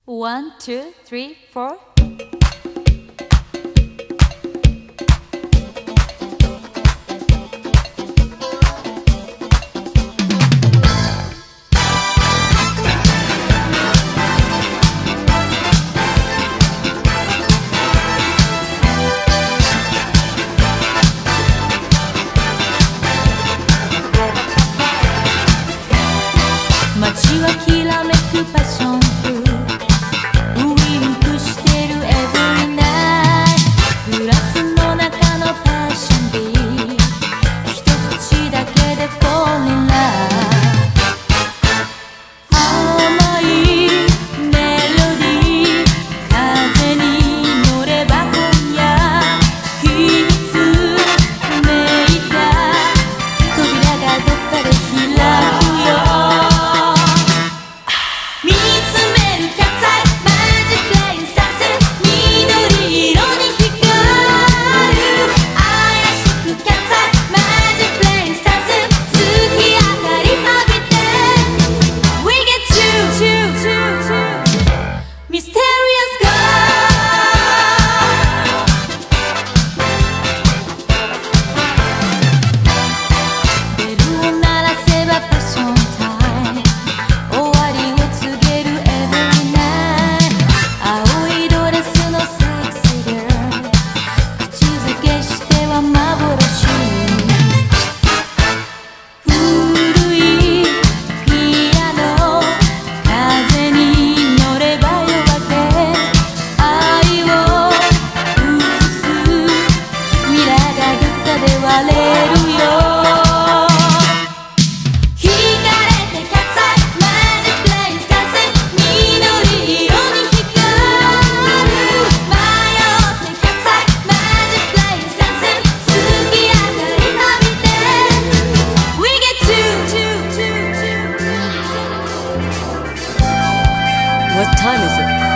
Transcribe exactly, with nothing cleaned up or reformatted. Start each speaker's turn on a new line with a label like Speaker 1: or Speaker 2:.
Speaker 1: One, two, three, four.街はきらめくパッション風ウインクしてる every night グラスの中のパッションビー一口だけで fall in love 甘いメロディー風に乗れば今夜秘密めいた扉がどっかで開くWhat time is it?